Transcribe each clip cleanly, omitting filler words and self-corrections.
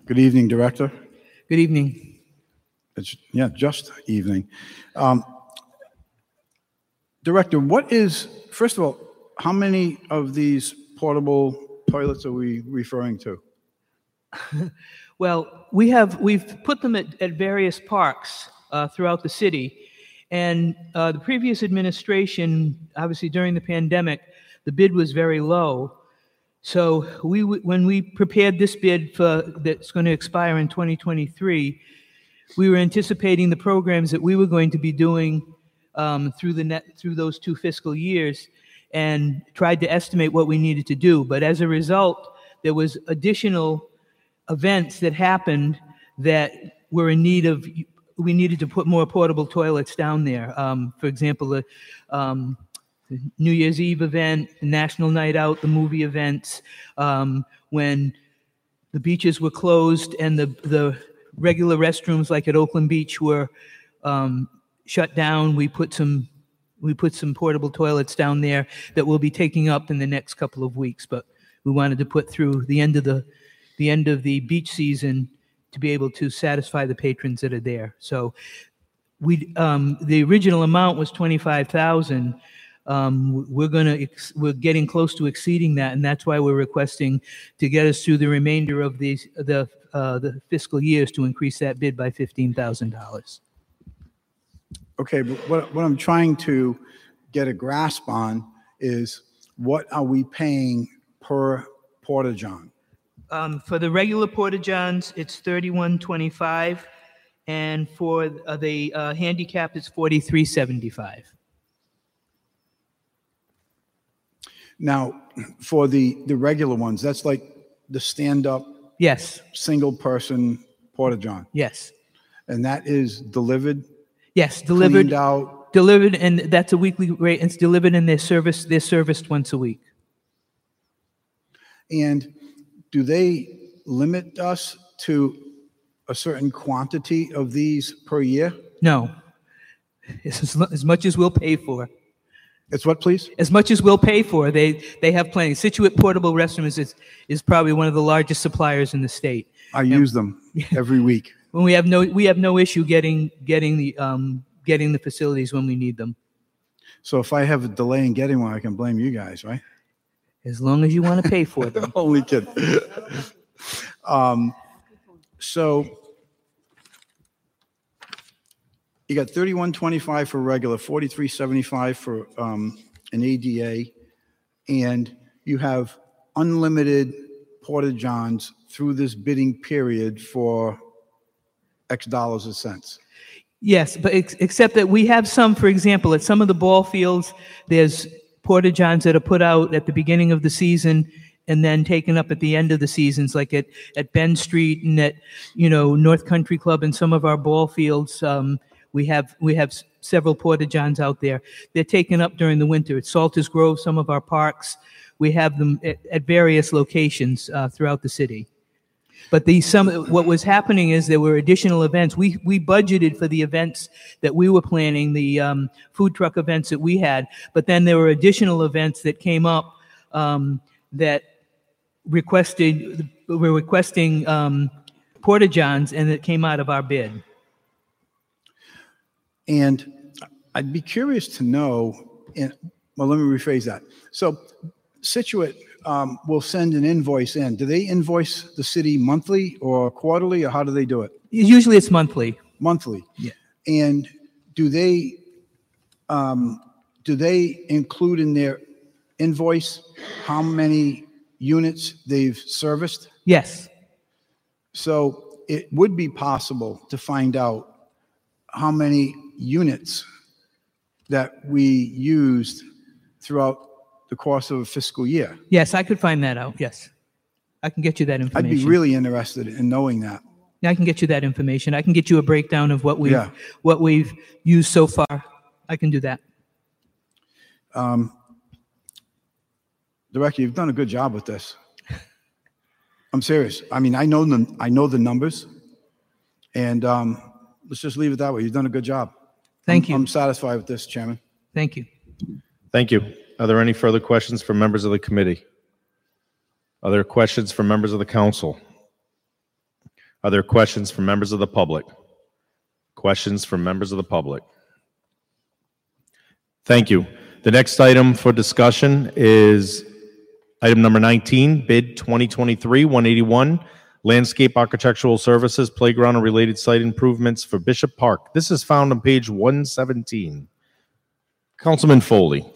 Good evening, Director. Good evening. Yeah, just evening. Director, first of all, how many of these portable toilets are we referring to? Well, we've put them at various parks throughout the city, and the previous administration, obviously during the pandemic, the bid was very low. So when we prepared this bid that's going to expire in 2023, we were anticipating the programs that we were going to be doing through those 2 fiscal years, and tried to estimate what we needed to do. But as a result, there was additional events that happened that were in need of. We needed to put more portable toilets down there. For example, the New Year's Eve event, the National Night Out, the movie events, when the beaches were closed and the regular restrooms like at Oakland Beach were shut down. We put some portable toilets down there that we'll be taking up in the next couple of weeks. But we wanted to put through the end of the beach season to be able to satisfy the patrons that are there. So the original amount was $25,000. We're getting close to exceeding that, and that's why we're requesting to get us through the remainder of the fiscal years to increase that bid by $15,000. Okay, but what I'm trying to get a grasp on is what are we paying per porta-john? For the regular porta-johns, it's $31.25, and for the handicap, it's $43.75. Now, for the regular ones, that's like the stand-up, yes, single-person porta-john. Yes. And that is delivered. Yes, delivered. Cleaned out. Delivered, and that's a weekly rate. It's delivered, and they're serviced once a week. And do they limit us to a certain quantity of these per year? No. It's as much as we'll pay for. It's what, please? As much as we'll pay for. They have plenty. Situate Portable Restrooms is probably one of the largest suppliers in the state. I use them every week. When we have no issue getting the facilities when we need them. So if I have a delay in getting one, I can blame you guys, right? As long as you want to pay for them. Only kidding. So you got $31.25 for regular, $43.75 for an ADA, and you have unlimited porta-johns through this bidding period for X dollars or cents. Yes, but except that we have some, for example, at some of the ball fields, there's porta-johns that are put out at the beginning of the season and then taken up at the end of the seasons, like at Bend Street and at North Country Club and some of our ball fields. We have several porta-johns out there. They're taken up during the winter. At Salters Grove, some of our parks, we have them at various locations throughout the city. But what was happening is there were additional events. We budgeted for the events that we were planning, the food truck events that we had, but then there were additional events that came up that were requesting porta-johns, and it came out of our bid. And I'd be curious to know, well, let me rephrase that. So Situate will send an invoice in. Do they invoice the city monthly or quarterly, or how do they do it? Usually it's monthly. Monthly. Yeah. And do they include in their invoice how many units they've serviced? Yes. So it would be possible to find out how many units that we used throughout the course of a fiscal year. Yes, I could find that out. Yes. I can get you that information. I'd be really interested in knowing that. Yeah, I can get you that information. I can get you a breakdown of what we've used so far. I can do that. Director, you've done a good job with this. I'm serious. I mean, I know the numbers, and let's just leave it that way. You've done a good job. Thank you. I'm satisfied with this, Chairman. Thank you. Thank you. Are there any further questions from members of the committee? Are there questions from members of the council? Are there questions from members of the public? Questions from members of the public? Thank you. The next item for discussion is item number 19, bid 2023-181, landscape architectural services, playground and related site improvements for Bishop Park. This is found on page 117. Councilman Foley.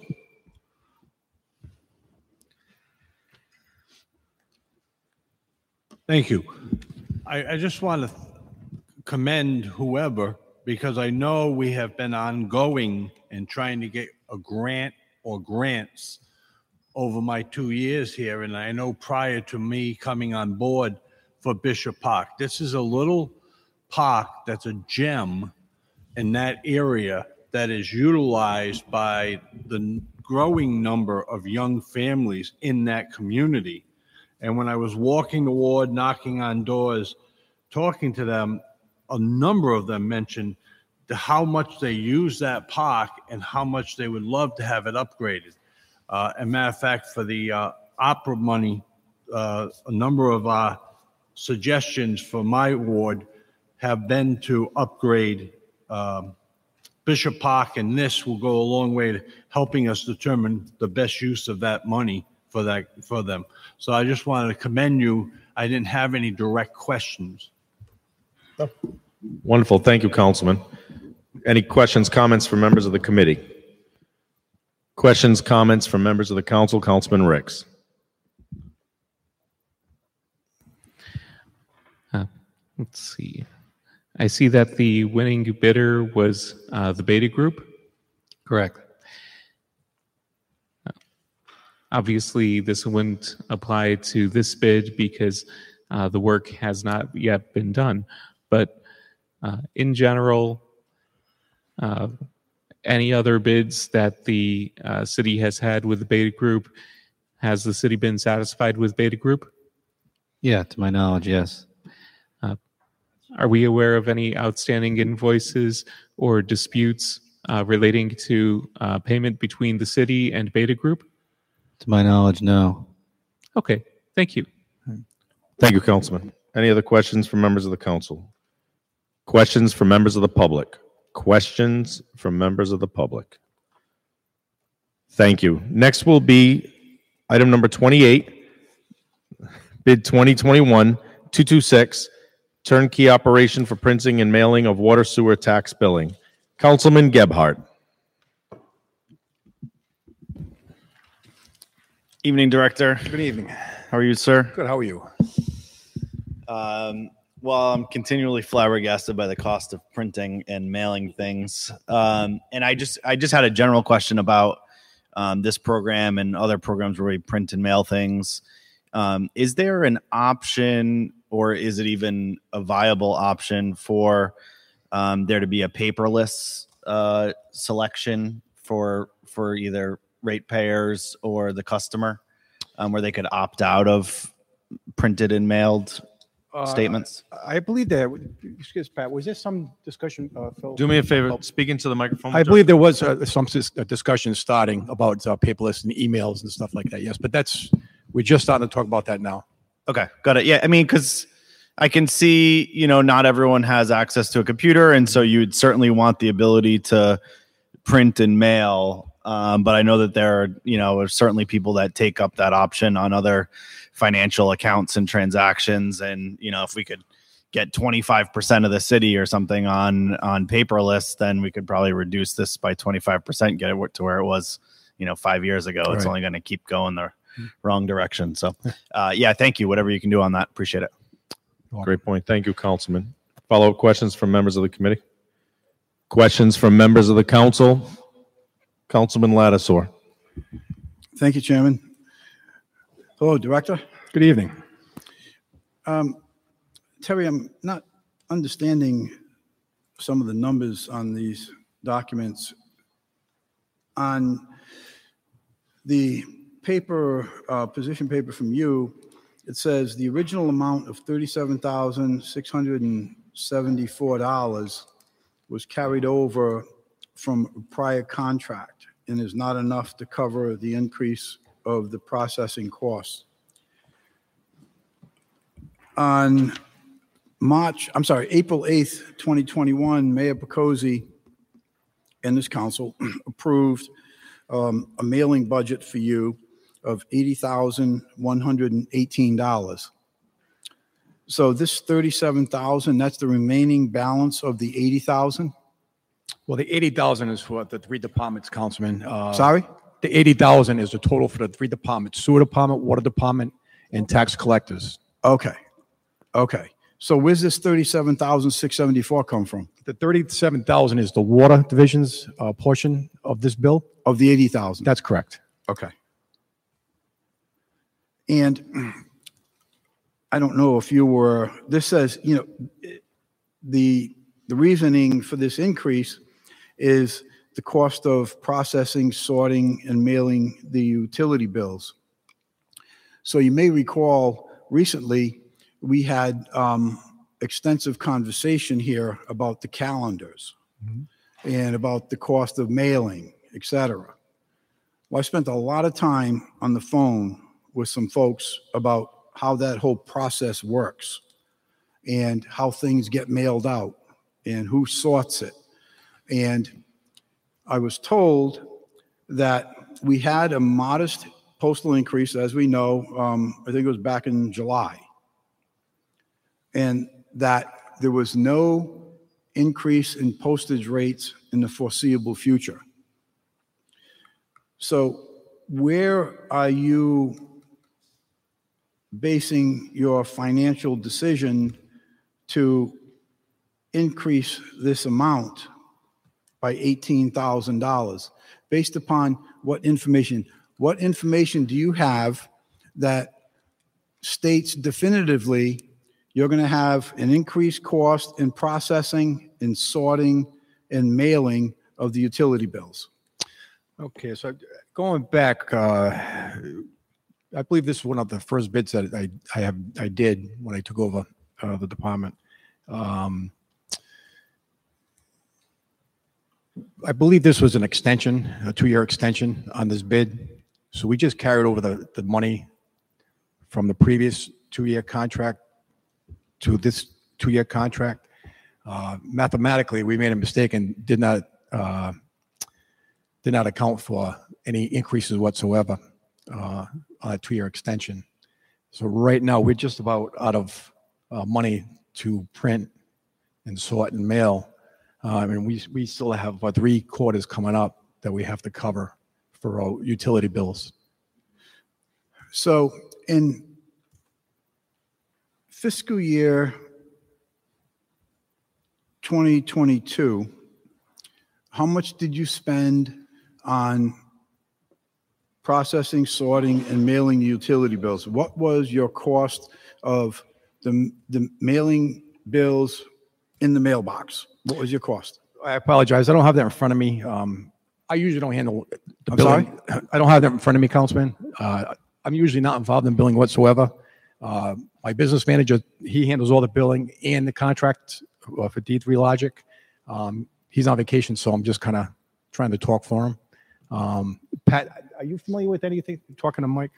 Thank you. I just want to commend whoever, because I know we have been ongoing and trying to get a grant or grants over my 2 years here. And I know prior to me coming on board for Bishop Park, this is a little park that's a gem in that area that is utilized by the growing number of young families in that community. And when I was walking the ward, knocking on doors, talking to them, a number of them mentioned how much they use that park and how much they would love to have it upgraded. As a matter of fact, for the opera money, a number of our suggestions for my ward have been to upgrade Bishop Park, and this will go a long way to helping us determine the best use of that money for them. So I just wanted to commend you. I didn't have any direct questions. Wonderful. Thank you, Councilman. Any questions, comments from members of the committee? Questions, comments from members of the council? Councilman Ricks. Let's see. I see that the winning bidder was the Beta Group. Correct. Obviously, this wouldn't apply to this bid because the work has not yet been done. But in general, any other bids that the city has had with the Beta Group, has the city been satisfied with Beta Group? Yeah, to my knowledge, yes. Are we aware of any outstanding invoices or disputes relating to payment between the city and Beta Group? To my knowledge, no. Okay, thank you. Thank you, Councilman. Any other questions from members of the council? Questions from members of the public? Questions from members of the public? Thank you. Next will be item number 28, bid 2021-226, turnkey operation for printing and mailing of water sewer tax billing. Councilman Gebhardt. Evening, Director. Good evening. How are you, sir? Good. How are you? Well, I'm continually flabbergasted by the cost of printing and mailing things. And I just had a general question about this program and other programs where we print and mail things. Is there an option, or is it even a viable option for there to be a paperless selection for either ratepayers or the customer, where they could opt out of printed and mailed statements? I believe there, excuse Pat, was there some discussion, Phil? Do me a favor, speak into the microphone. I believe there was some discussion starting about paperless and emails and stuff like that, yes, but we're just starting to talk about that now. Okay, got it. Yeah, I mean, because I can see, not everyone has access to a computer, and so you'd certainly want the ability to print and mail. But I know that there are certainly people that take up that option on other financial accounts and transactions. And, if we could get 25% of the city or something on paperless, then we could probably reduce this by 25%, get it to where it was, 5 years ago. It's only going to keep going the wrong direction. So, yeah, thank you. Whatever you can do on that. Appreciate it. Great point. Thank you, Councilman. Follow-up questions from members of the committee? Questions from members of the council? Councilman Lattisaw. Thank you, Chairman. Hello, Director. Good evening. Terry, I'm not understanding some of the numbers on these documents. On the paper, position paper from you, it says the original amount of $37,674 was carried over from a prior contract and is not enough to cover the increase of the processing costs. On April 8th, 2021, Mayor Picozzi and this council approved a mailing budget for you of $80,118. So this 37,000, that's the remaining balance of the 80,000? Well, the 80,000 is for the three departments, Councilman. Sorry? The 80,000 is the total for the three departments: sewer department, water department, and tax collectors. Okay. So where's this 37,674 come from? The 37,000 is the water division's portion of this bill. Of the 80,000? That's correct. Okay. And I don't know if you were, this says, the reasoning for this increase is the cost of processing, sorting, and mailing the utility bills. So you may recall recently we had extensive conversation here about the calendars and about the cost of mailing, et cetera. Well, I spent a lot of time on the phone with some folks about how that whole process works and how things get mailed out and who sorts it. And I was told that we had a modest postal increase, as we know, I think it was back in July, and that there was no increase in postage rates in the foreseeable future. So where are you basing your financial decision to increase this amount by $18,000? Based upon what information? What information do you have that states definitively you're going to have an increased cost in processing, in sorting, and mailing of the utility bills? Okay, so going back, I believe this is one of the first bids that I did when I took over the department. I believe this was an extension, a 2-year extension on this bid. So we just carried over the money from the previous 2-year contract to this 2-year contract. Mathematically, we made a mistake and did not account for any increases whatsoever on a 2-year extension. So right now, we're just about out of money to print and sort and mail. And we still have about 3 quarters coming up that we have to cover for our utility bills. So in fiscal year 2022, how much did you spend on processing, sorting, and mailing the utility bills? What was your cost of the mailing bills in the mailbox? What was your cost? I apologize. I don't have that in front of me. I usually don't handle the I'm billing. I don't have that in front of me, Councilman. I'm usually not involved in billing whatsoever. My business manager, he handles all the billing and the contract for D3 Logic. He's on vacation, so I'm just kind of trying to talk for him. Pat, are you familiar with anything? Talking to Mike?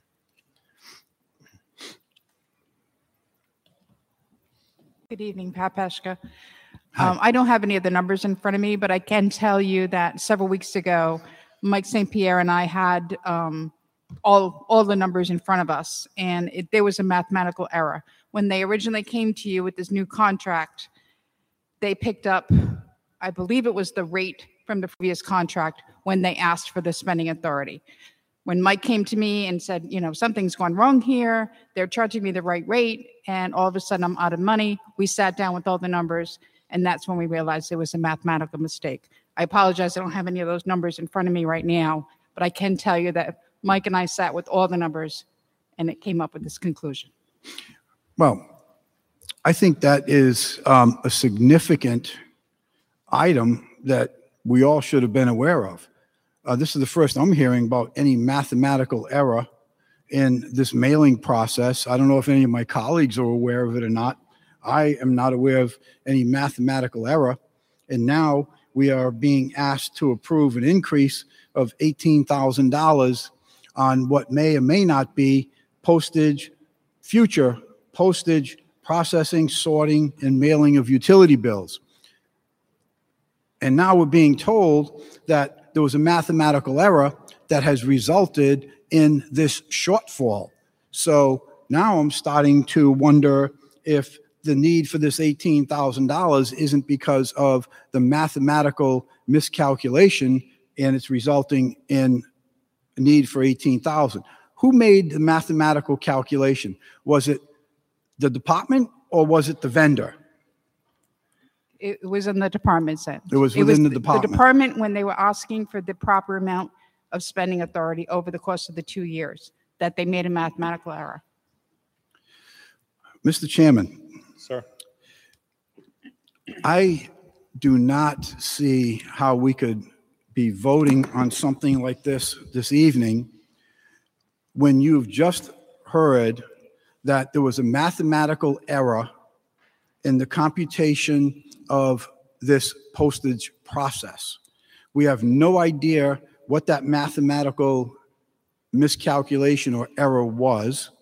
Good evening, Pat Peshka. I don't have any of the numbers in front of me, but I can tell you that several weeks ago, Mike St. Pierre and I had all the numbers in front of us, and there was a mathematical error. When they originally came to you with this new contract, they picked up, I believe it was the rate from the previous contract when they asked for the spending authority. When Mike came to me and said, something's gone wrong here, they're charging me the right rate, and all of a sudden I'm out of money, we sat down with all the numbers, and that's when we realized it was a mathematical mistake. I apologize, I don't have any of those numbers in front of me right now, but I can tell you that Mike and I sat with all the numbers, and it came up with this conclusion. Well, I think that is a significant item that we all should have been aware of. This is the first I'm hearing about any mathematical error in this mailing process. I don't know if any of my colleagues are aware of it or not. I am not aware of any mathematical error. And now we are being asked to approve an increase of $18,000 on what may or may not be future postage processing, sorting, and mailing of utility bills. And now we're being told that there was a mathematical error that has resulted in this shortfall. So now I'm starting to wonder if the need for this $18,000 isn't because of the mathematical miscalculation and it's resulting in a need for $18,000. Who made the mathematical calculation? Was it the department or was it the vendor? It was in the department sense. It was within the department. The department, when they were asking for the proper amount of spending authority over the course of the 2 years, that they made a mathematical error. Mr. Chairman, Sir. I do not see how we could be voting on something like this evening when you've just heard that there was a mathematical error in the computation of this postage process. We have no idea what that mathematical miscalculation or error was.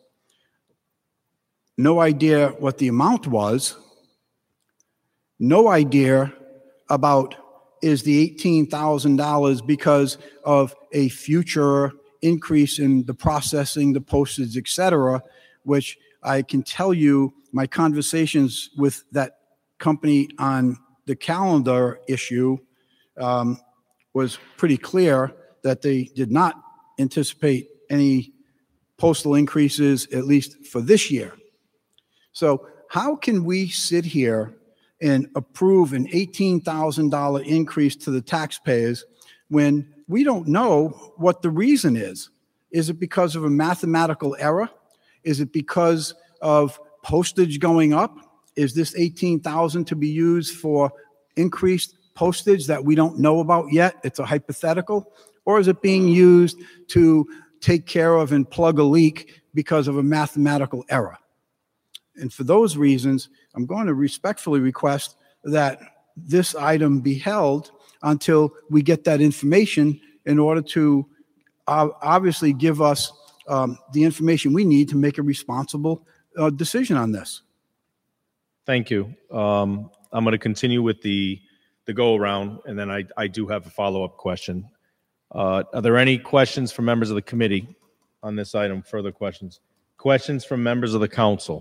No idea what the amount was. No idea about is the $18,000 because of a future increase in the processing, the postage, et cetera, which I can tell you my conversations with that company on the calendar issue was pretty clear that they did not anticipate any postal increases, at least for this year. So how can we sit here and approve an $18,000 increase to the taxpayers when we don't know what the reason is? Is it because of a mathematical error? Is it because of postage going up? Is this $18,000 to be used for increased postage that we don't know about yet? It's a hypothetical. Or is it being used to take care of and plug a leak because of a mathematical error? And for those reasons, I'm going to respectfully request that this item be held until we get that information in order to obviously give us the information we need to make a responsible decision on this. Thank you. I'm going to continue with the go around, and then I do have a follow-up question. Are there any questions from members of the committee on this item? Further questions? Questions from members of the council?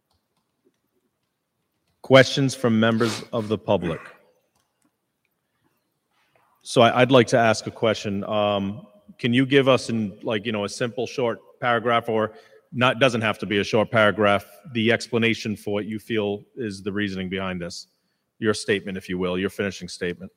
Questions from members of the public? So I'd like to ask a question. Can you give us in a simple short paragraph, or not, doesn't have to be a short paragraph, the explanation for what you feel is the reasoning behind this? Your statement, if you will, your finishing statement.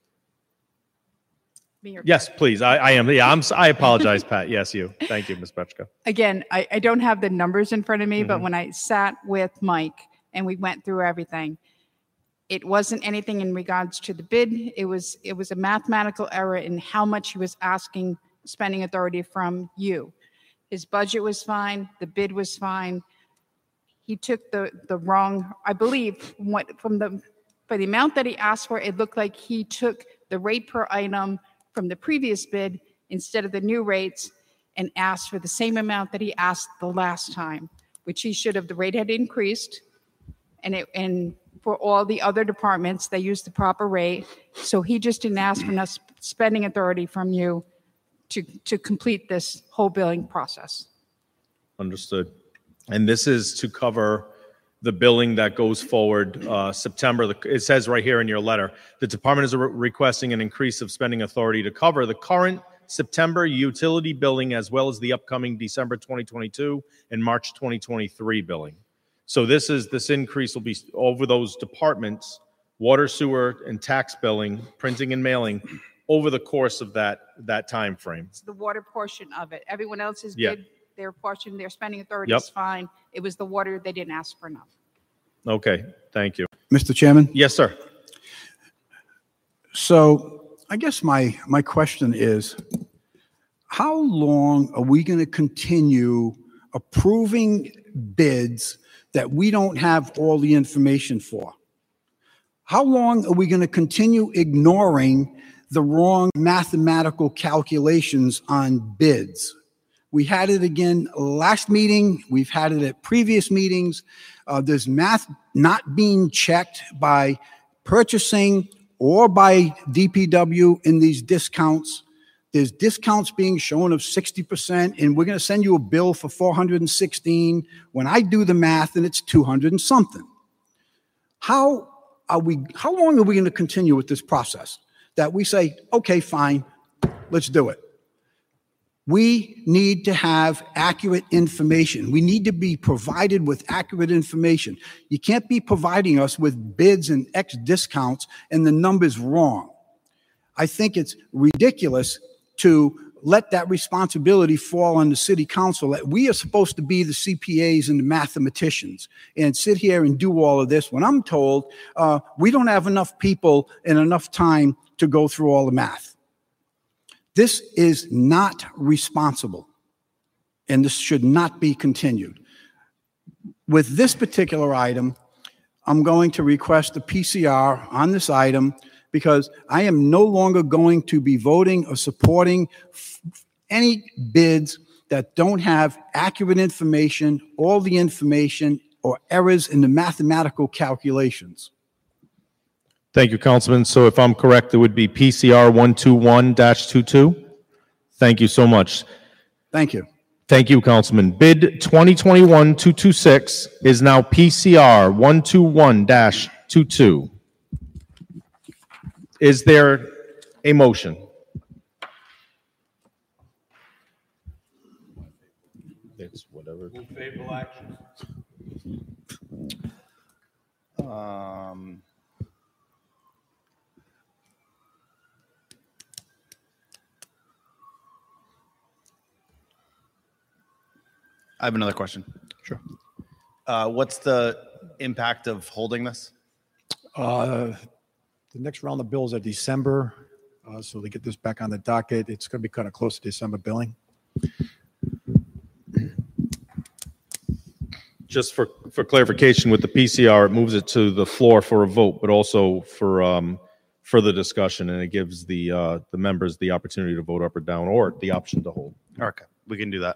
Yes, please. I am. Yeah, I apologize, Pat. Yes, you. Thank you, Ms. Petchka. Again, I don't have the numbers in front of me, but when I sat with Mike and we went through everything, it wasn't anything in regards to the bid. It was a mathematical error in how much he was asking spending authority from you. His budget was fine. The bid was fine. He took the wrong, I believe, for the amount that he asked for, it looked like he took the rate per item from the previous bid instead of the new rates and asked for the same amount that he asked the last time, which he should have. The rate had increased, and for all the other departments, they used the proper rate. So he just didn't ask for enough spending authority from you to complete this whole billing process. Understood. And this is to cover the billing that goes forward September. It says right here in your letter, the department is requesting an increase of spending authority to cover the current September utility billing as well as the upcoming December 2022 and March 2023 billing. So this increase will be over those departments, water, sewer, and tax billing, printing and mailing, over the course of that time frame. It's the water portion of it. Everyone else's bid, their portion, their spending authority is fine. It was the water they didn't ask for enough. Okay, thank you. Mr. Chairman? Yes, sir. So I guess my question is, how long are we going to continue approving bids that we don't have all the information for? How long are we going to continue ignoring the wrong mathematical calculations on bids? We had it again last meeting. We've had it at previous meetings. There's math not being checked by purchasing or by DPW in these discounts. There's discounts being shown of 60%, and we're going to send you a bill for 416 when I do the math and it's 200 and something. How long are we going to continue with this process that we say, okay, fine, let's do it? We need to have accurate information. We need to be provided with accurate information. You can't be providing us with bids and X discounts and the numbers wrong. I think it's ridiculous to let that responsibility fall on the city council. We are supposed to be the CPAs and the mathematicians and sit here and do all of this when I'm told we don't have enough people and enough time to go through all the math. This is not responsible, and this should not be continued. With this particular item, I'm going to request a PCR on this item because I am no longer going to be voting or supporting any bids that don't have accurate information, all the information, or errors in the mathematical calculations. Thank you, Councilman. So if I'm correct, it would be PCR 121-22. Thank you so much. Thank you. Thank you, Councilman. Bid 2021-226 is now PCR 121-22. Is there a motion? It's whatever. Favorable action. I have another question. Sure. What's the impact of holding this? The next round of bills are December, so they get this back on the docket. It's going to be kind of close to December billing. Just for clarification, with the PCR, it moves it to the floor for a vote, but also for further discussion, and it gives the members the opportunity to vote up or down, or the option to hold. Okay, we can do that.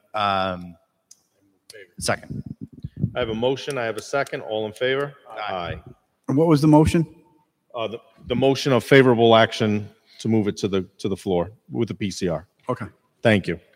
Second. I have a motion. I have a second. All in favor? Aye. And what was the motion? The motion of favorable action to move it to the floor with the PCR. Okay. Thank you.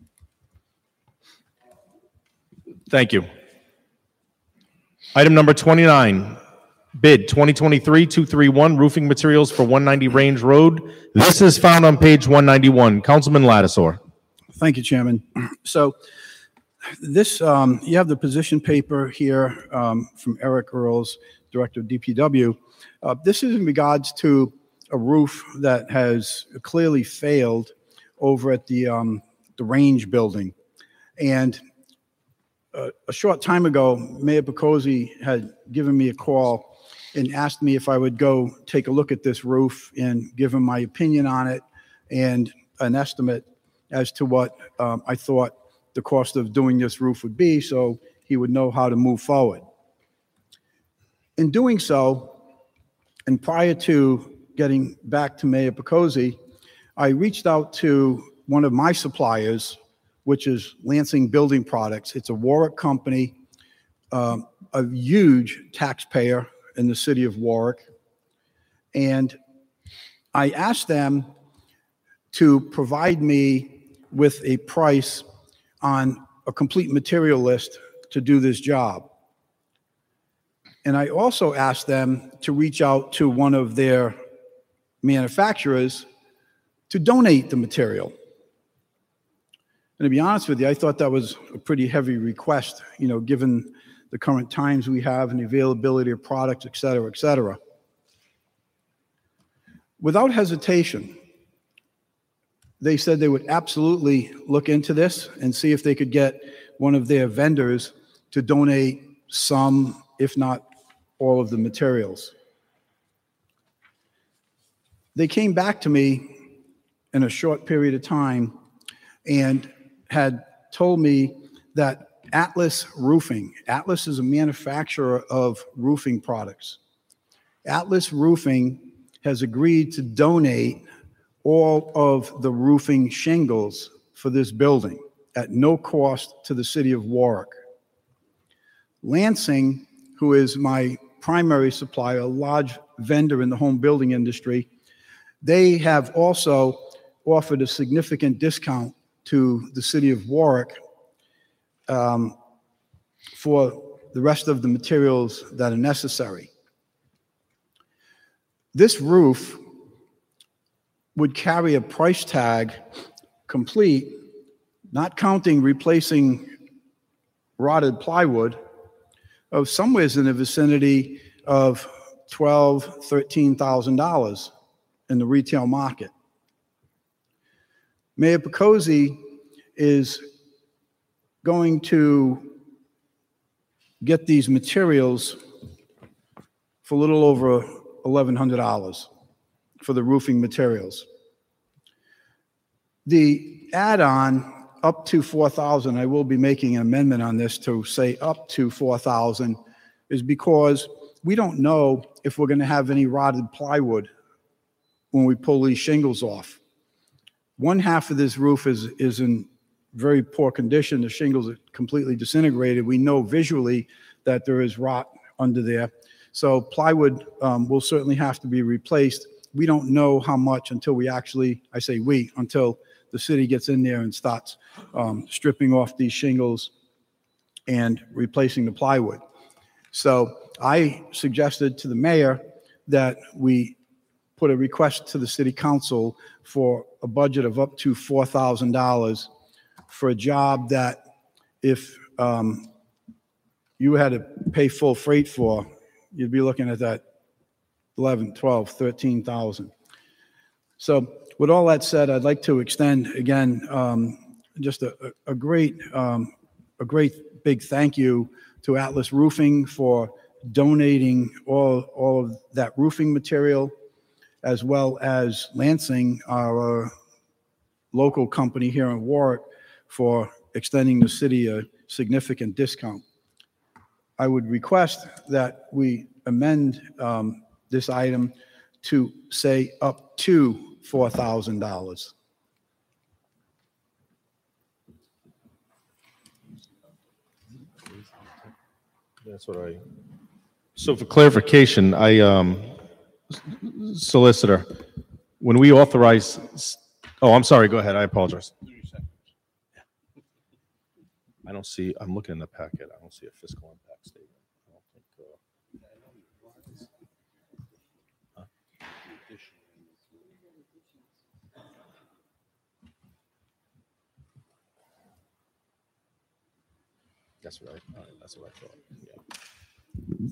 Thank you. Item number 29, bid 2023-231, roofing materials for 190 Range Road. This is found on page 191. Councilman Lattisaur. Thank you, Chairman. So this, you have the position paper here from Eric Earls, Director of DPW. This is in regards to a roof that has clearly failed over at the Range building. And a short time ago, Mayor Picozzi had given me a call and asked me if I would go take a look at this roof and give him my opinion on it and an estimate as to what I thought the cost of doing this roof would be, so he would know how to move forward. In doing so, and prior to getting back to Mayor Picozzi, I reached out to one of my suppliers, which is Lansing Building Products. It's a Warwick company, a huge taxpayer in the city of Warwick. And I asked them to provide me with a price on a complete material list to do this job. And I also asked them to reach out to one of their manufacturers to donate the material. And to be honest with you, I thought that was a pretty heavy request, you know, given the current times we have and the availability of products, et cetera, et cetera. Without hesitation, they said they would absolutely look into this and see if they could get one of their vendors to donate some, if not all of the materials. They came back to me in a short period of time and had told me that Atlas Roofing, Atlas is a manufacturer of roofing products. Atlas Roofing has agreed to donate all of the roofing shingles for this building at no cost to the city of Warwick. Lansing, who is my primary supplier, a large vendor in the home building industry, they have also offered a significant discount to the city of Warwick for the rest of the materials that are necessary. This roof would carry a price tag complete, not counting replacing rotted plywood, of somewhere in the vicinity of $12,000, $13,000 in the retail market. Mayor Picozzi is going to get these materials for a little over $1,100 for the roofing materials. The add-on up to $4,000, I will be making an amendment on this to say up to $4,000, is because we don't know if we're going to have any rotted plywood when we pull these shingles off. One half of this roof is in very poor condition. The shingles are completely disintegrated. We know visually that there is rot under there. So plywood will certainly have to be replaced. We don't know how much until we actually, I say we, until the city gets in there and starts stripping off these shingles and replacing the plywood. So I suggested to the mayor that we put a request to the city council for a budget of up to $4,000 for a job that if you had to pay full freight for, you'd be looking at that 11, 12, 13,000. So with all that said, I'd like to extend again just a great big thank you to Atlas Roofing for donating all of that roofing material, as well as Lansing, our local company here in Warwick, for extending the city a significant discount. I would request that we amend this item to say up to $4,000. That's what I. So for clarification, solicitor, when we authorize, oh, I'm sorry, go ahead, I apologize. I don't see, I'm looking in the packet, I don't see a fiscal impact statement. I don't think, That's right, all right, that's what I thought, yeah.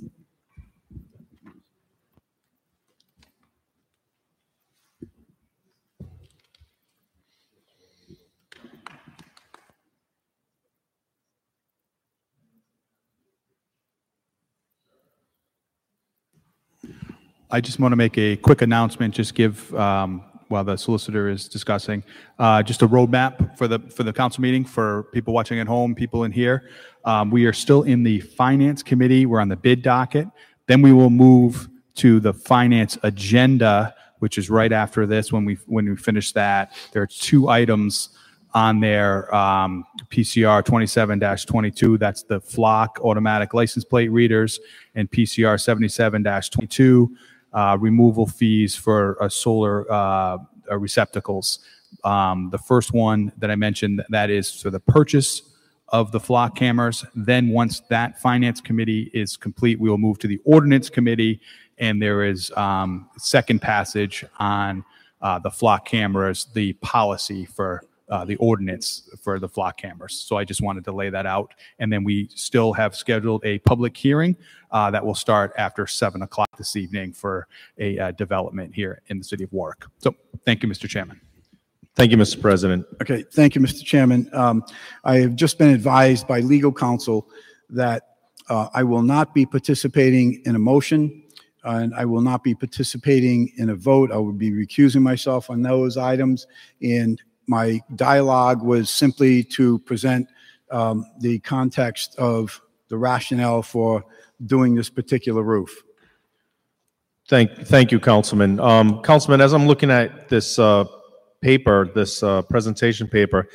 I just want to make a quick announcement, just give, while the solicitor is discussing, just a roadmap for the council meeting for people watching at home, people in here. We are still in the finance committee. We're on the bid docket. Then we will move to the finance agenda, which is right after this. When we finish that, there are two items on there, PCR 27-22, that's the Flock automatic license plate readers, and PCR 77-22, removal fees for solar receptacles. The first one that I mentioned, that is for the purchase of the Flock cameras. Then once that finance committee is complete, we will move to the ordinance committee, and there is second passage on the Flock cameras, the policy for the ordinance for the Flock cameras. So I just wanted to lay that out. And then we still have scheduled a public hearing that will start after 7 o'clock this evening for a development here in the city of Warwick. So thank you, Mr. Chairman. Thank you, Mr. President. Okay, thank you, Mr. Chairman. I have just been advised by legal counsel that I will not be participating in a motion, and I will not be participating in a vote. I will be recusing myself on those items, and my dialogue was simply to present the context of the rationale for doing this particular roof. Thank you, Councilman. Councilman, as I'm looking at this paper, this presentation paper,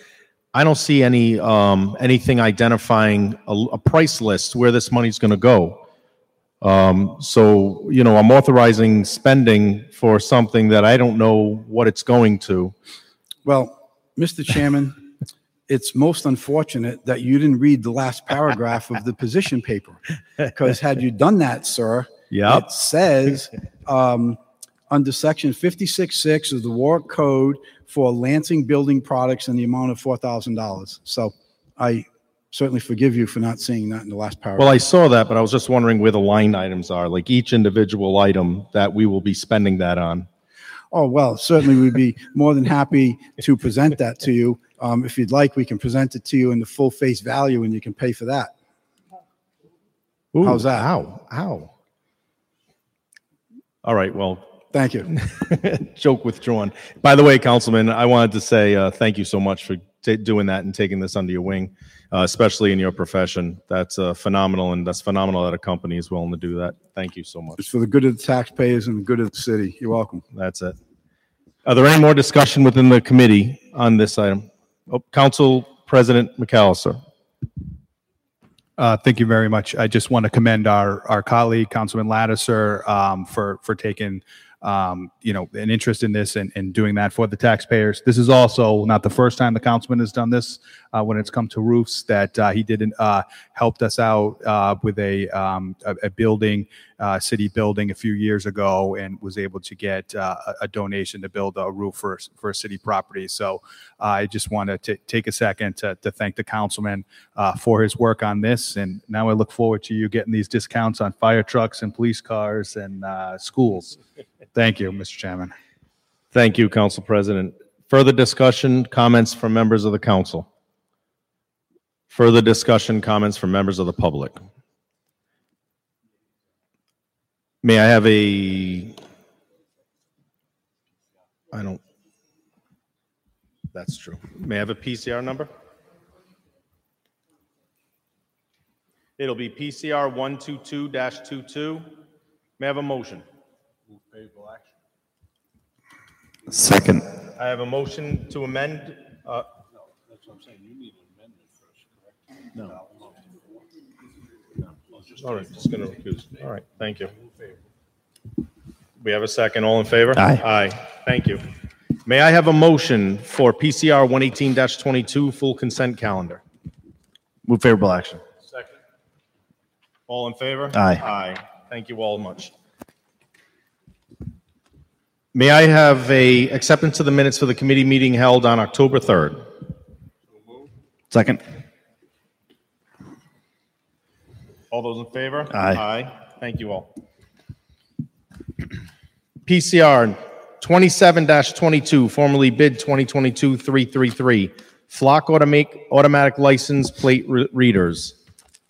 I don't see anything identifying a price list where this money's going to go. So, I'm authorizing spending for something that I don't know what it's going to. Well, Mr. Chairman, it's most unfortunate that you didn't read the last paragraph of the position paper, because had you done that, sir, Yep. it says under section 56.6 of the Warwick Code for Lansing Building Products in the amount of $4,000. So I certainly forgive you for not seeing that in the last paragraph. Well, I saw that, but I was just wondering where the line items are, like each individual item that we will be spending that on. Oh, well, certainly we'd be more than happy to present that to you. If you'd like, we can present it to you in the full face value and you can pay for that. Ooh, How's that? How? All right, well. Thank you. Joke withdrawn. By the way, Councilman, I wanted to say thank you so much for doing that and taking this under your wing, especially in your profession. That's phenomenal, and that's phenomenal that a company is willing to do that. Thank you so much. It's for the good of the taxpayers and the good of the city. You're welcome. That's it. Are there any more discussion within the committee on this item? Oh, Council President McAllister. Thank you very much. I just want to commend our colleague, Councilman Lattiser, for taking an interest in this and doing that for the taxpayers. This is also not the first time the councilman has done this when it's come to roofs, that he did helped us out with a building, city building a few years ago, and was able to get a donation to build a roof for a city property. So I just want to take a second to thank the councilman for his work on this. And now I look forward to you getting these discounts on fire trucks and police cars and schools. Thank you, Mr. Chairman. Thank you, Council President. Further discussion, comments from members of the council? Further discussion, comments from members of the public? May I have that's true. May I have a PCR number? It'll be PCR 122-22. May I have a motion? Second. I have a motion to amend. That's what I'm saying. You need an amendment first, correct? No. All right, just going to recuse. All right, thank you. We have a second. All in favor? Aye. Aye. Thank you. May I have a motion for PCR 118-22 full consent calendar? Move favorable action. Second. All in favor? Aye. Aye. Thank you all much. May I have a acceptance of the minutes for the committee meeting held on October 3rd? Second. All those in favor? Aye. Aye. Thank you all. PCR 27-22, formerly bid 2022-333, Flock automatic license plate readers.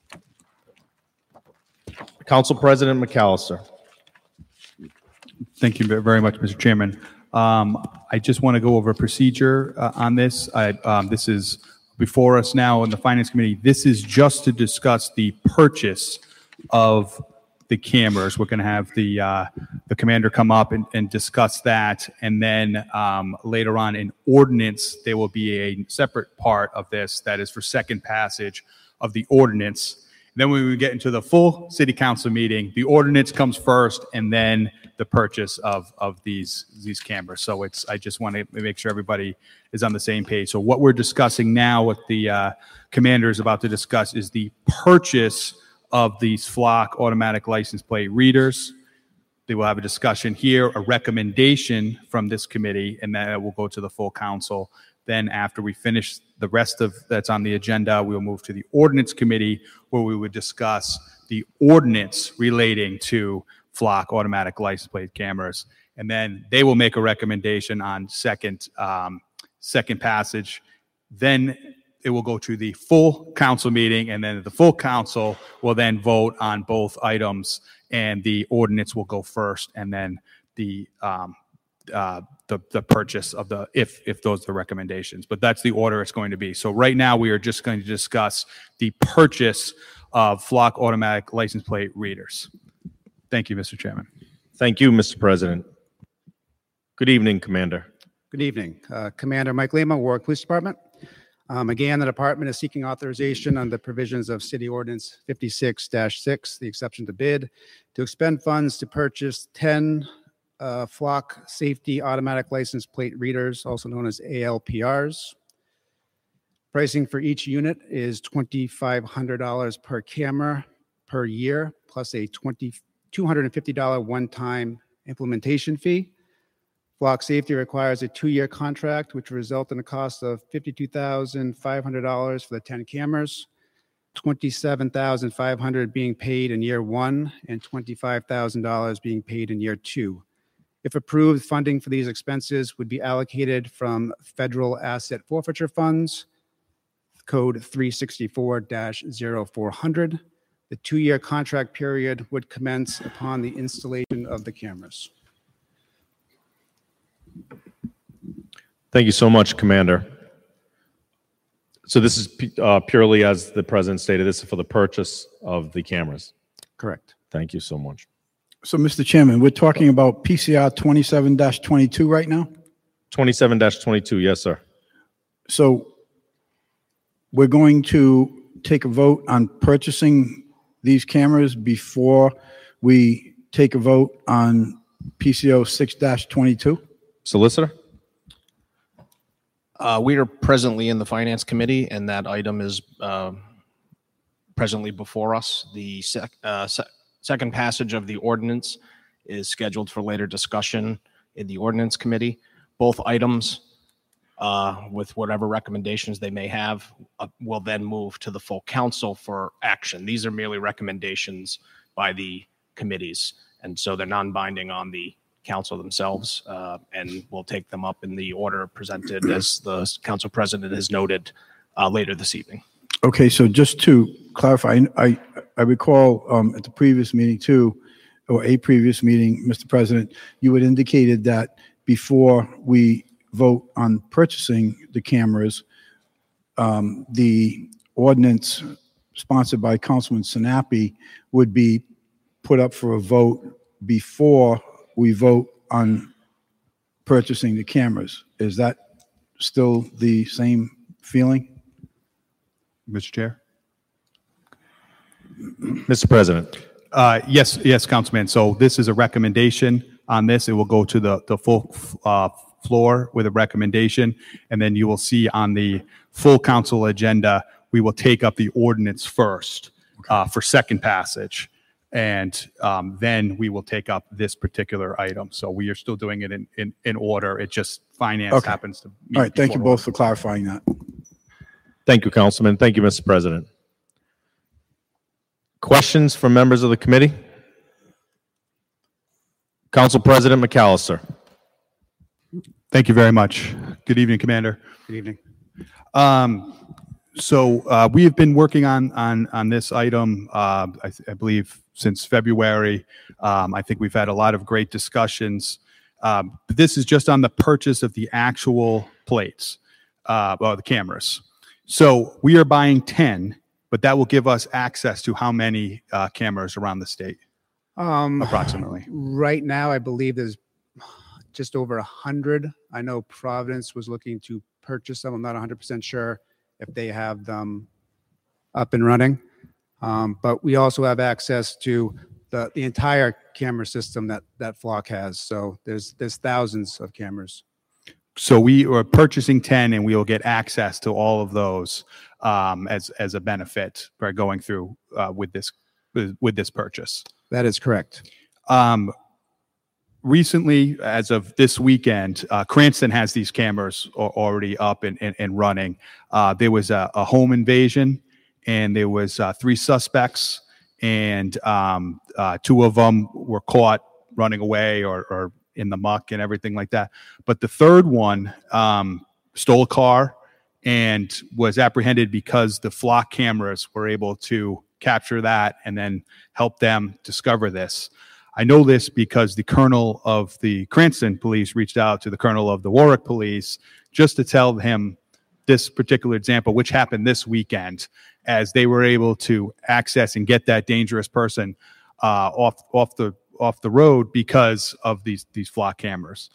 Council President McAllister. Thank you very much, Mr. Chairman. I just want to go over a procedure on this. This is before us now in the Finance Committee. This is just to discuss the purchase of the cameras. We're going to have the commander come up and discuss that. And then later on in ordinance, there will be a separate part of this that is for second passage of the ordinance. Then when we get into the full city council meeting, the ordinance comes first and then the purchase of these cameras. So I just want to make sure everybody is on the same page. So what we're discussing now, what the commander is about to discuss, is the purchase of these Flock automatic license plate readers. They will have a discussion here, a recommendation from this committee, and then it will go to the full council. Then after we finish the rest of that's on the agenda, we will move to the ordinance committee, where we would discuss the ordinance relating to Flock automatic license plate cameras. And then they will make a recommendation on second passage. Then it will go to the full council meeting, and then the full council will then vote on both items, and the ordinance will go first, and then the purchase of if those are the recommendations. But that's the order it's going to be. So right now we are just going to discuss the purchase of Flock automatic license plate readers. Thank you, Mr. Chairman. Thank you, Mr. President. Good evening, Commander. Good evening. Commander Mike Lima, Warwick Police Department. Again, the department is seeking authorization under the provisions of City Ordinance 56-6, the exception to bid, to expend funds to purchase 10 Flock Safety Automatic License Plate Readers, also known as ALPRs. Pricing for each unit is $2,500 per camera per year, plus a $250 one-time implementation fee. Flock Safety requires a 2-year contract, which will result in a cost of $52,500 for the 10 cameras, $27,500 being paid in year 1, and $25,000 being paid in year 2. If approved, funding for these expenses would be allocated from federal asset forfeiture funds, code 364-0400. The 2-year contract period would commence upon the installation of the cameras. Thank you so much, Commander. So this is purely, as the President stated, this is for the purchase of the cameras. Correct. Thank you so much. So, Mr. Chairman, we're talking about PCR 27-22 right now? 27-22, yes, sir. So we're going to take a vote on purchasing these cameras before we take a vote on PCO 6-22? Solicitor? We are presently in the Finance Committee, and that item is presently before us. The second passage of the ordinance is scheduled for later discussion in the Ordinance Committee. Both items, with whatever recommendations they may have, will then move to the full council for action. These are merely recommendations by the committees, and so they're non-binding on the council themselves, and we'll take them up in the order presented as the council president has noted later this evening. Okay, so just to clarify, I recall at the previous meeting too, or a previous meeting, Mr. President, you had indicated that before we vote on purchasing the cameras, the ordinance sponsored by Councilman Sinapi would be put up for a vote before we vote on purchasing the cameras. Is that still the same feeling? Mr. Chair? Mr. President. Yes, Councilman. So this is a recommendation on this. It will go to the full floor with a recommendation, and then you will see on the full council agenda, we will take up the ordinance first for second passage. And then we will take up this particular item. So we are still doing it in order. It just finance happens to meet. All right, thank you before both for clarifying that. Thank you, Councilman. Thank you, Mr. President. Questions from members of the committee? Council President McAllister. Thank you very much. Good evening, Commander. Good evening. So we have been working on this item, I believe, since February. I think we've had a lot of great discussions. This is just on the purchase of the actual plates, or the cameras. So we are buying 10, but that will give us access to how many cameras around the state, approximately? Right now, I believe there's just over 100. I know Providence was looking to purchase them. I'm not 100% sure if they have them up and running. But we also have access to the entire camera system that Flock has. So there's thousands of cameras. So we are purchasing 10, and we will get access to all of those as a benefit by going through with this purchase. That is correct. Recently, as of this weekend, Cranston has these cameras already up and running. There was a home invasion, and there was 3 suspects, and 2 of them were caught running away or in the muck and everything like that. But the third one stole a car and was apprehended because the Flock cameras were able to capture that and then help them discover this. I know this because the colonel of the Cranston police reached out to the colonel of the Warwick police just to tell him this particular example, which happened this weekend, as they were able to access and get that dangerous person off the road because of these Flock cameras.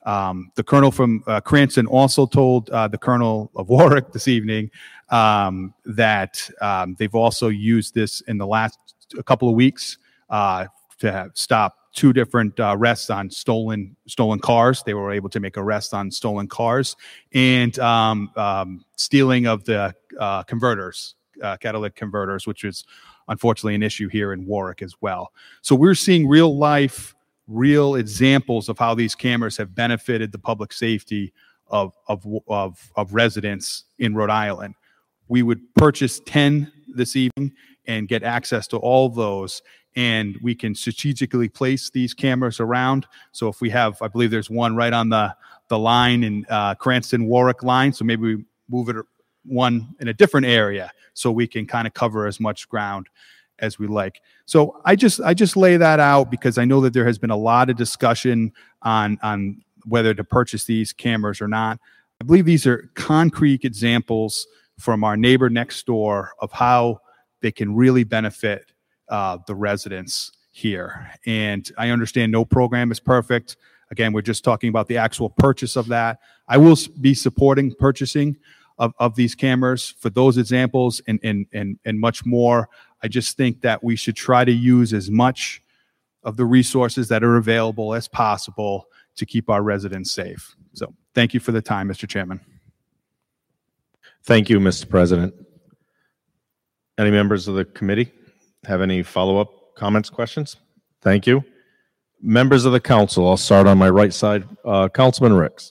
The colonel from Cranston also told the colonel of Warwick this evening that they've also used this in the last couple of weeks to have stopped 2 different arrests on stolen cars. They were able to make arrests on stolen cars and stealing of the converters, catalytic converters, which is unfortunately an issue here in Warwick as well. So we're seeing real examples of how these cameras have benefited the public safety of residents in Rhode Island. We would purchase 10 this evening and get access to all of those, and we can strategically place these cameras around. So if we have, I believe there's one right on the line in Cranston Warwick line, so maybe we move it one in a different area so we can kind of cover as much ground as we like. So I just lay that out because I know that there has been a lot of discussion on whether to purchase these cameras or not. I believe these are concrete examples from our neighbor next door of how they can really benefit the residents here. And I understand no program is perfect. Again, we're just talking about the actual purchase of that. I will be supporting purchasing of these cameras for those examples and much more. I just think that we should try to use as much of the resources that are available as possible to keep our residents safe. So thank you for the time, Mr. Chairman. Thank you, Mr. President. Any members of the committee have any follow-up comments, questions? Thank you. Members of the council, I'll start on my right side. Councilman Ricks.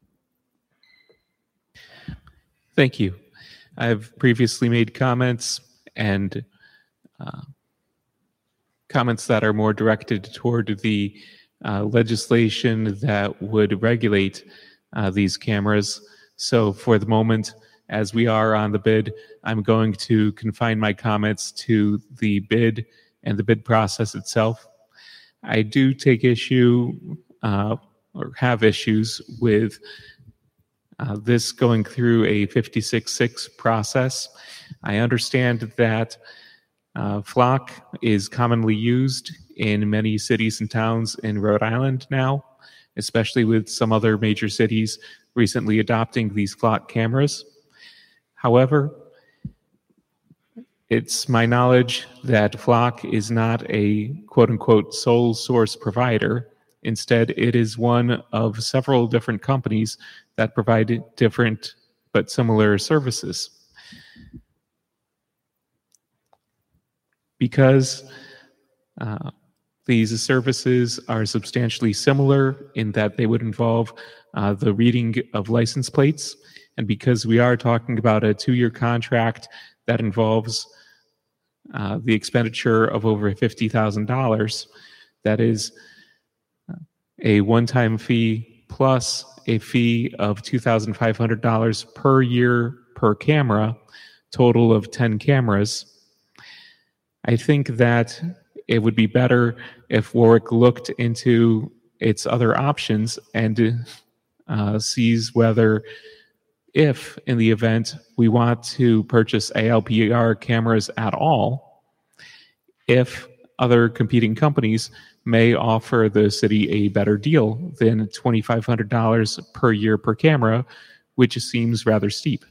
Thank you. I've previously made comments and comments that are more directed toward the legislation that would regulate these cameras. So for the moment, as we are on the bid, I'm going to confine my comments to the bid and the bid process itself. I do take issue or have issues with this going through a 56-6 process. I understand that FLOC is commonly used in many cities and towns in Rhode Island now, especially with some other major cities recently adopting these FLOC cameras. However, it's my knowledge that FLOC is not a quote-unquote sole source provider. Instead, it is one of several different companies that provide different but similar services. Because these services are substantially similar in that they would involve the reading of license plates, and because we are talking about a 2-year contract that involves the expenditure of over $50,000, that is a one-time fee plus a fee of $2,500 per year per camera, total of 10 cameras. I think that it would be better if Warwick looked into its other options and sees whether, if in the event we want to purchase ALPR cameras at all, if other competing companies may offer the city a better deal than $2,500 per year per camera, which seems rather steep.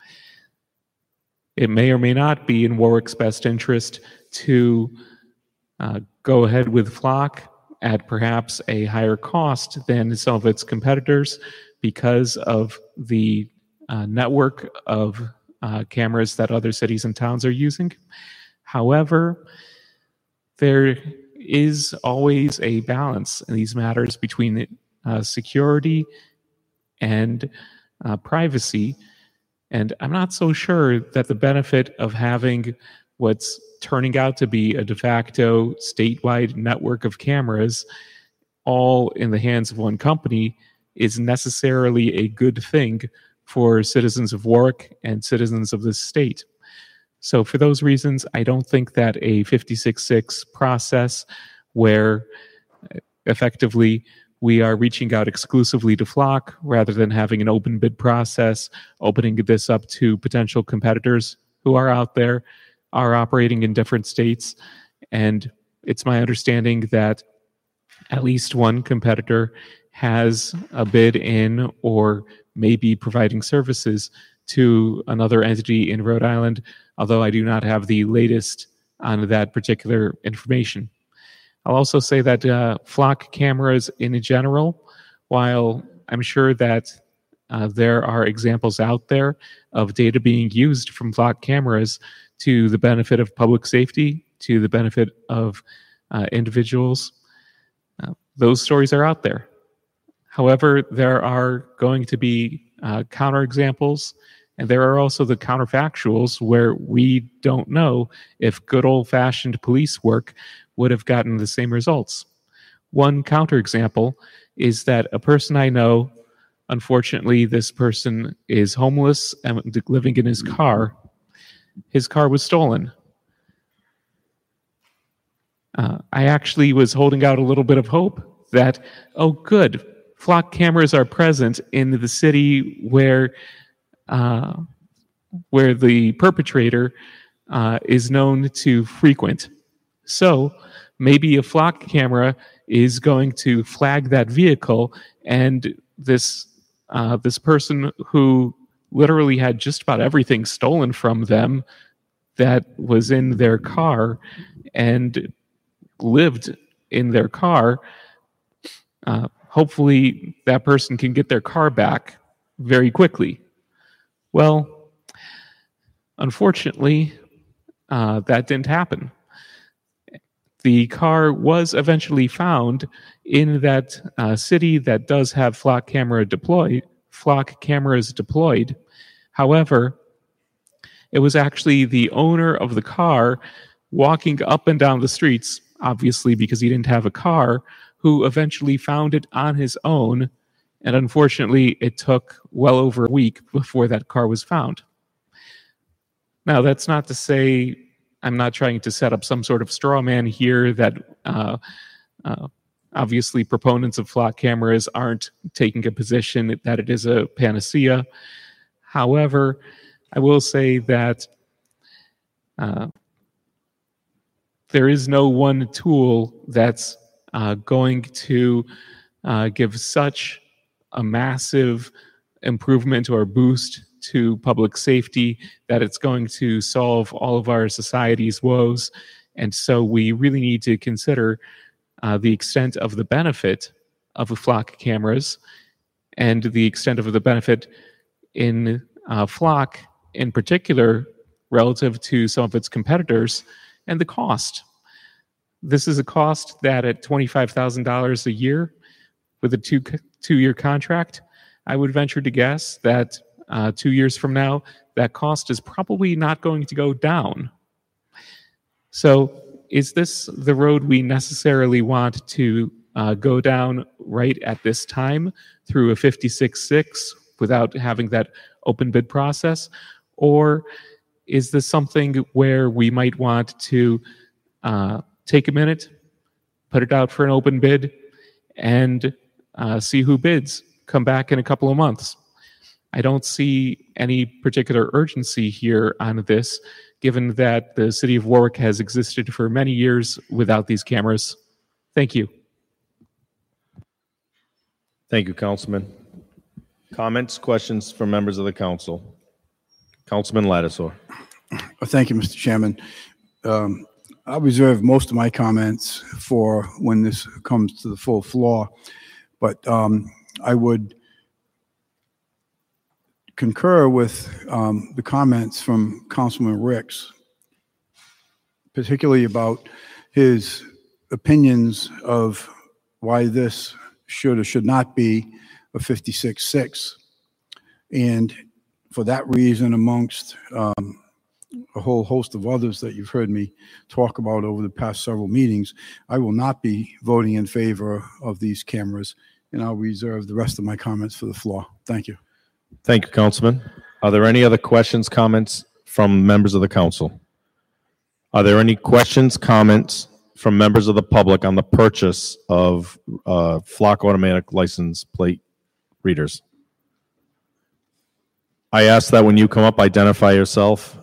It may or may not be in Warwick's best interest to go ahead with FLOC at perhaps a higher cost than some of its competitors because of the network of cameras that other cities and towns are using. However, there is always a balance in these matters between security and privacy. And I'm not so sure that the benefit of having what's turning out to be a de facto statewide network of cameras all in the hands of one company is necessarily a good thing for citizens of Warwick and citizens of this state. So for those reasons, I don't think that a 56-6 process where effectively we are reaching out exclusively to FLOC rather than having an open bid process, opening this up to potential competitors who are out there, are operating in different states. And it's my understanding that at least one competitor has a bid in or may be providing services to another entity in Rhode Island, although I do not have the latest on that particular information. I'll also say that flock cameras in general, while I'm sure that there are examples out there of data being used from flock cameras to the benefit of public safety, to the benefit of individuals, those stories are out there. However, there are going to be counterexamples, and there are also the counterfactuals where we don't know if good old-fashioned police work would have gotten the same results. One counterexample is that a person I know, unfortunately, this person is homeless and living in his car. His car was stolen. I actually was holding out a little bit of hope that, oh, good, flock cameras are present in the city where the perpetrator is known to frequent. So maybe a flock camera is going to flag that vehicle, and this person who literally had just about everything stolen from them that was in their car and lived in their car, hopefully that person can get their car back very quickly. Well, unfortunately, that didn't happen. The car was eventually found in that city that does have flock cameras deployed. However, it was actually the owner of the car walking up and down the streets, obviously because he didn't have a car, who eventually found it on his own. And unfortunately, it took well over a week before that car was found. Now, that's not to say I'm not trying to set up some sort of straw man here that obviously proponents of flock cameras aren't taking a position that it is a panacea. However, I will say that there is no one tool that's going to give such a massive improvement or boost to public safety that it's going to solve all of our society's woes. And so we really need to consider the extent of the benefit of flock cameras and the extent of the benefit in flock in particular relative to some of its competitors and the cost. This is a cost that at $25,000 a year with a two-year contract, I would venture to guess that 2 years from now, that cost is probably not going to go down. So is this the road we necessarily want to go down right at this time through a 56-6 without having that open bid process? Or is this something where we might want to take a minute, put it out for an open bid, and see who bids, come back in a couple of months? I don't see any particular urgency here on this, given that the city of Warwick has existed for many years without these cameras. Thank you. Thank you, Councilman. Comments, questions from members of the council? Councilman Lattisaw. Thank you, Mr. Chairman. I'll reserve most of my comments for when this comes to the full floor, but I would concur with the comments from Councilman Ricks, particularly about his opinions of why this should or should not be a 56-6. And for that reason, amongst a whole host of others that you've heard me talk about over the past several meetings, I will not be voting in favor of these cameras, and I'll reserve the rest of my comments for the floor. Thank you. Thank you, Councilman. Are there any other questions, comments from members of the council? Are there any questions, comments from members of the public on the purchase of flock automatic license plate readers? I ask that when you come up, identify yourself.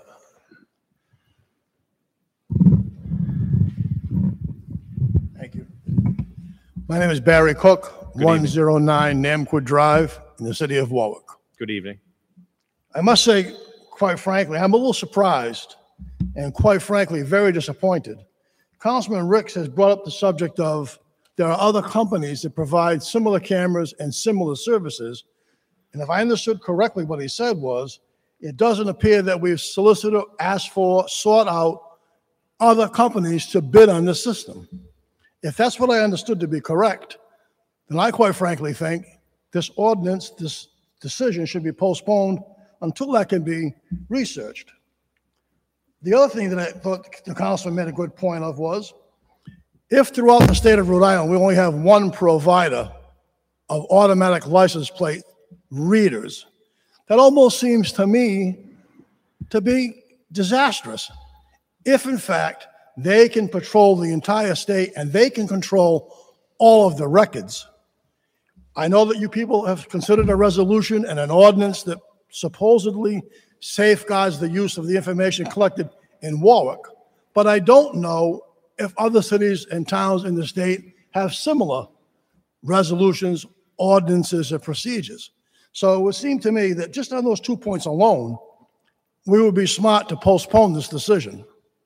Thank you. My name is Barry Cook, 109 Namquid Drive in the city of Warwick. Good evening. I must say, quite frankly, I'm a little surprised and quite frankly, very disappointed. Councilman Ricks has brought up the subject of there are other companies that provide similar cameras and similar services. And if I understood correctly, what he said was, it doesn't appear that we've solicited, asked for, sought out other companies to bid on this system. If that's what I understood to be correct, then I quite frankly think this ordinance, this decision should be postponed until that can be researched. The other thing that I thought the councilman made a good point of was, if throughout the state of Rhode Island, we only have one provider of automatic license plate readers, that almost seems to me to be disastrous. If in fact, they can patrol the entire state and they can control all of the records. I know that you people have considered a resolution and an ordinance that supposedly safeguards the use of the information collected in Warwick, but I don't know if other cities and towns in the state have similar resolutions, ordinances, or procedures. So it would seem to me that just on those 2 points alone, we would be smart to postpone this decision.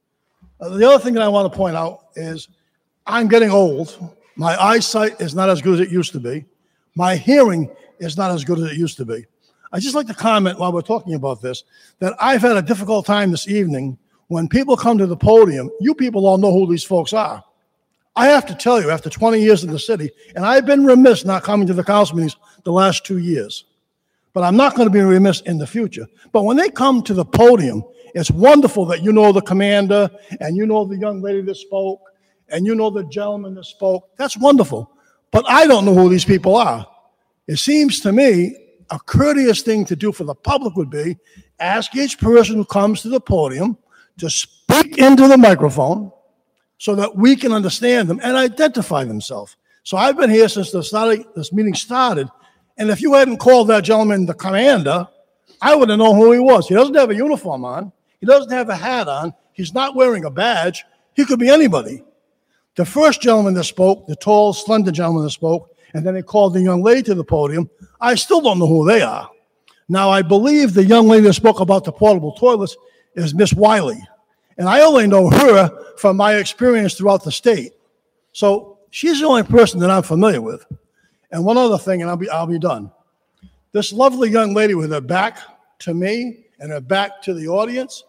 The other thing that I want to point out is I'm getting old. My eyesight is not as good as it used to be. My hearing is not as good as it used to be. I'd just like to comment while we're talking about this, that I've had a difficult time this evening when people come to the podium. You people all know who these folks are. I have to tell you, after 20 years in the city, and I've been remiss not coming to the council meetings the last 2 years, but I'm not going to be remiss in the future. But when they come to the podium, it's wonderful that you know the commander, and you know the young lady that spoke, and you know the gentleman that spoke. That's wonderful. But I don't know who these people are. It seems to me a courteous thing to do for the public would be ask each person who comes to the podium to speak into the microphone so that we can understand them and identify themselves. So I've been here since this meeting started, and if you hadn't called that gentleman the commander, I wouldn't know who he was. He doesn't have a uniform on. He doesn't have a hat on. He's not wearing a badge. He could be anybody. The first gentleman that spoke, the tall, slender gentleman that spoke, and then they called the young lady to the podium, I still don't know who they are. Now, I believe the young lady that spoke about the portable toilets is Miss Wiley. And I only know her from my experience throughout the state. So she's the only person that I'm familiar with. And one other thing, and I'll be done. This lovely young lady with her back to me and her back to the audience.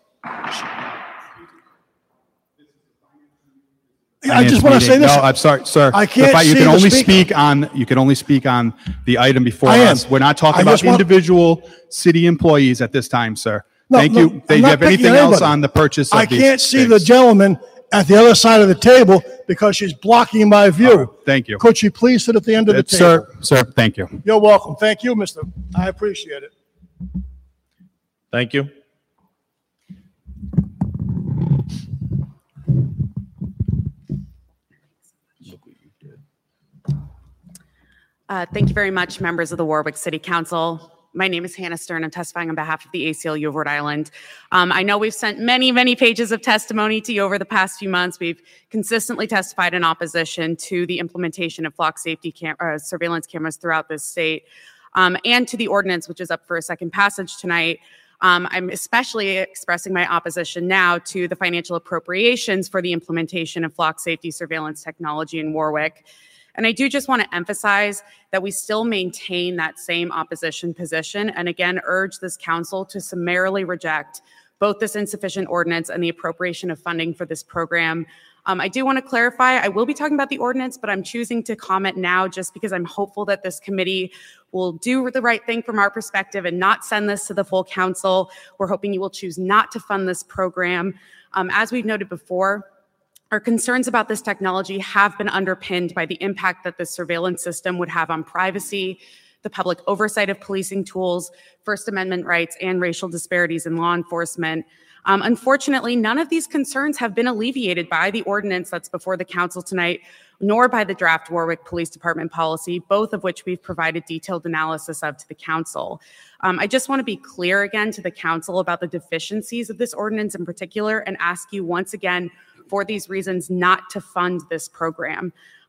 I just want to say this. No, I'm sorry, sir. I can't see you can the only speaker. you can only speak on the item before I am. us. We're not talking I about just want- individual city employees at this time, sir. No, Thank no, you. I'm Do you not have picking anything else anybody. on the purchase of I these can't see things? the gentleman at the other side of the table because she's blocking my view. Thank you. Could she please sit at the end of the table? Sir, thank you. You're welcome. Thank you, mister. I appreciate it. Thank you. Thank you very much, members of the Warwick City Council. My name is Hannah Stern. I'm testifying on behalf of the ACLU of Rhode Island. I know we've sent many, many pages of testimony to you over the past few months. We've consistently testified in opposition to the implementation of flock safety surveillance cameras throughout this state, and to the ordinance, which is up for a second passage tonight. I'm especially expressing my opposition now to the financial appropriations for the implementation of flock safety surveillance technology in Warwick. And I do just want to emphasize that we still maintain that same opposition position, and again urge this council to summarily reject both this insufficient ordinance and the appropriation of funding for this program. I do want to clarify, I will be talking about the ordinance, but I'm choosing to comment now just because I'm hopeful that this committee will do the right thing from our perspective and not send this to the full council. We're hoping you will choose not to fund this program. As we've noted before, our concerns about this technology have been underpinned by the impact that this surveillance system would have on privacy, the public oversight of policing tools, First Amendment rights, and racial disparities in law enforcement. Unfortunately, none of these concerns have been alleviated by the ordinance that's before the council tonight, nor by the draft Warwick Police Department policy, both of which we've provided detailed analysis of to the council. I just want to be clear again to the council about the deficiencies of this ordinance in particular and ask you once again for these reasons not to fund this program.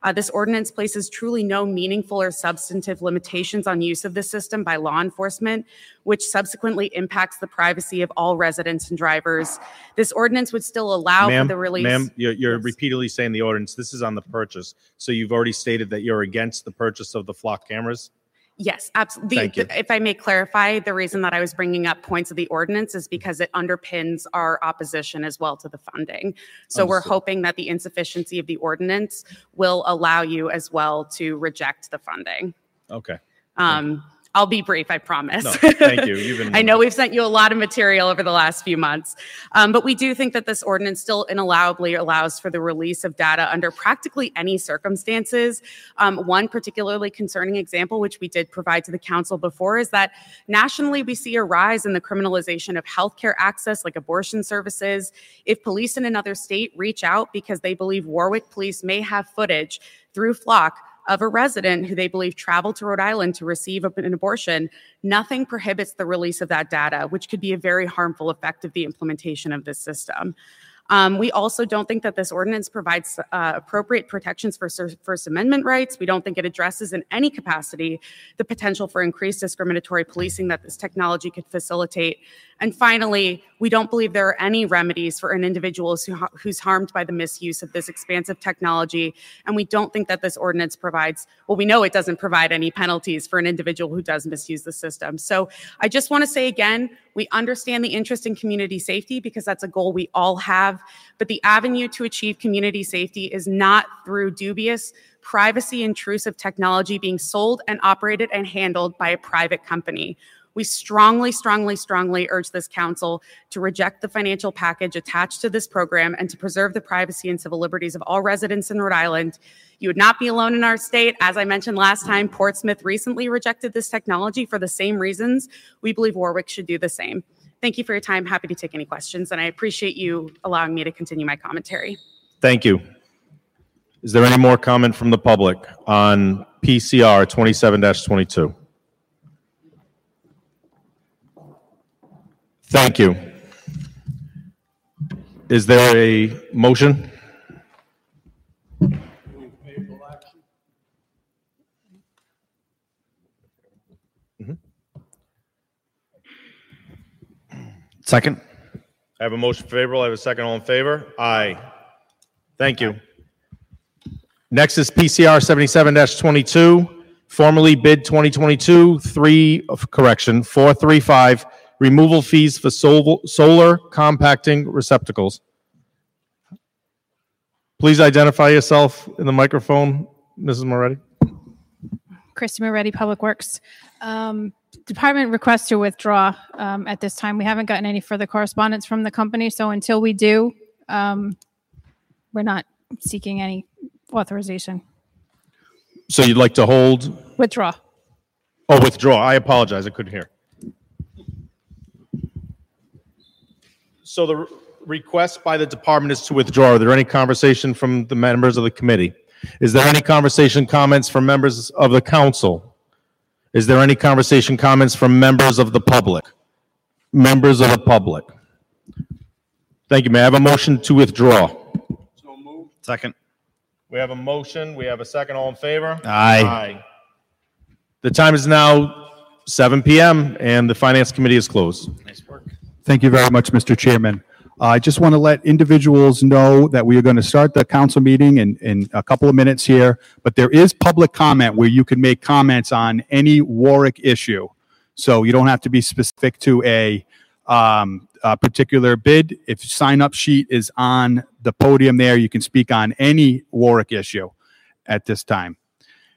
This ordinance places truly no meaningful or substantive limitations on use of the system by law enforcement, which subsequently impacts the privacy of all residents and drivers. This ordinance would still allow for the release. Ma'am, you're repeatedly saying the ordinance. This is on the purchase. So you've already stated that you're against the purchase of the flock cameras? Yes, absolutely. Thank you. If I may clarify, the reason that I was bringing up points of the ordinance is because it underpins our opposition as well to the funding. So we're Understood. hoping that the insufficiency of the ordinance will allow you as well to reject the funding. Okay. I'll be brief, I promise. No, thank you. You've been I know we've sent you a lot of material over the last few months, but we do think that this ordinance still inallowably allows for the release of data under practically any circumstances. One particularly concerning example, which we did provide to the council before, is that nationally we see a rise in the criminalization of healthcare access like abortion services. If police in another state reach out because they believe Warwick police may have footage through Flock of a resident who they believe traveled to Rhode Island to receive an abortion, nothing prohibits the release of that data, which could be a very harmful effect of the implementation of this system. We also don't think that this ordinance provides appropriate protections for First Amendment rights. We don't think it addresses in any capacity the potential for increased discriminatory policing that this technology could facilitate. And finally, we don't believe there are any remedies for an individual who's harmed by the misuse of this expansive technology. And we don't think that this ordinance provides, well, we know it doesn't provide any penalties for an individual who does misuse the system. So I just want to say again, we understand the interest in community safety because that's a goal we all have. But the avenue to achieve community safety is not through dubious, privacy intrusive technology being sold and operated and handled by a private company. We strongly, strongly, strongly urge this council to reject the financial package attached to this program and to preserve the privacy and civil liberties of all residents in Rhode Island. You would not be alone in our state. As I mentioned last time, Portsmouth recently rejected this technology for the same reasons. We believe Warwick should do the same. Thank you for your time. Happy to take any questions, and I appreciate you allowing me to continue my commentary. Thank you. Is there any more comment from the public on PCR 27-22? Thank you. Is there a motion? Second. I have a motion favorable. I have a second. All in favor? Aye. Thank you. Next is PCR 77-22, formerly bid 2022, 435, removal fees for solar compacting receptacles. Please identify yourself in the microphone, Mrs. Moretti. Christy Moretti, Public Works. Department requests to withdraw at this time. We haven't gotten any further correspondence from the company, so until we do, we're not seeking any authorization. So you'd like to hold? Withdraw. Oh, withdraw. I apologize. I couldn't hear. So the request by the department is to withdraw. Are there any conversation from the members of the committee? Is there any conversation, comments from members of the council? Is there any conversation, comments from members of the public? Members of the public. Thank you. May I have a motion to withdraw? So moved. Second. We have a motion. We have a second. All in favor? Aye. The time is now 7 p.m. and the Finance Committee is closed. Nice work. Thank you very much, Mr. Chairman. I just want to let individuals know that we are going to start the council meeting in a couple of minutes here, but there is public comment where you can make comments on any Warwick issue. So you don't have to be specific to a particular bid. If sign-up sheet is on the podium there, you can speak on any Warwick issue at this time.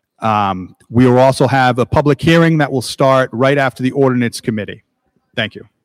We will also have a public hearing that will start right after the ordinance committee. Thank you.